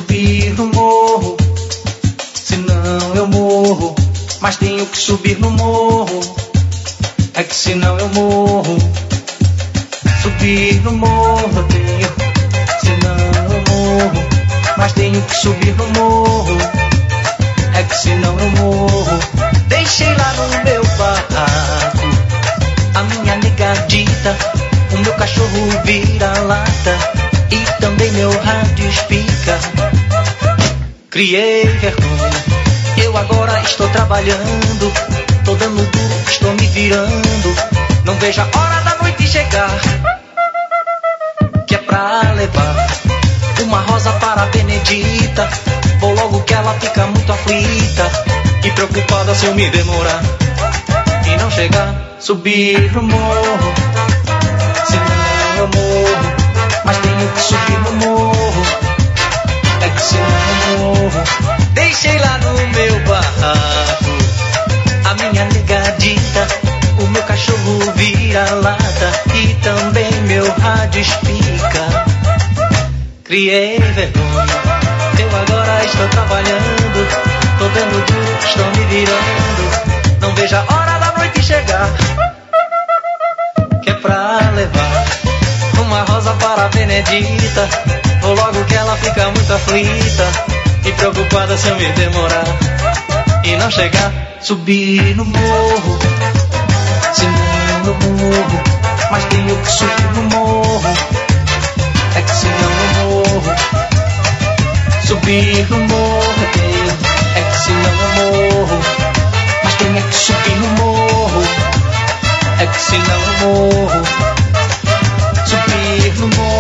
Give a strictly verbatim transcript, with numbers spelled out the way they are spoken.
subir no morro, senão eu morro. Mas tenho que subir no morro, é que senão eu morro. Subir no morro, tenho, senão eu morro. Mas tenho que subir no morro, é que senão eu morro. Deixei lá no meu barraco a minha negadita, o meu cachorro vira-lata e também meu rádio espica. Criei vergonha, eu agora estou trabalhando, tô dando duro, estou me virando. Não vejo a hora da noite chegar, que é pra levar uma rosa para a Benedita. Vou logo que ela fica muito aflita e preocupada se eu me demorar e não chegar. Subir no morro, senão eu morro. Mas tenho que subir no morro, é que senão eu morro. Deixei lá no meu barraco a minha negadita, o meu cachorro vira-lata e também meu rádio espica. Criei vergonha, eu agora estou trabalhando, tô dando duro, estou me virando. Não vejo a hora da noite chegar, que é pra levar uma rosa para a Benedita. Vou logo que ela fica muito aflita e preocupada se eu me demorar e não chegar. Subir no morro, senão eu morro. Mas tenho que subir no morro, é que senão eu morro. Subir no morro, tenho, é que senão eu morro. Mas tenho que subir no morro, é que senão eu morro. Subir no morro.